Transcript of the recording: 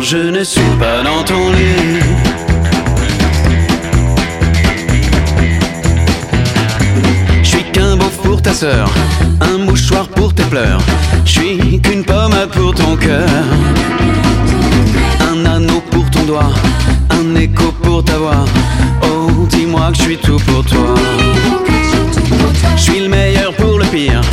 je ne suis pas dans ton lit. Je suis qu'un beauf pour ta sœur, un mouchoir pour tes pleurs. Je suis qu'une pommade pour ton cœur, un anneau pour ton doigt, un écho pour ta voix. Oh, dis-moi que je suis tout pour toi. Je suis le meilleur pour le pire,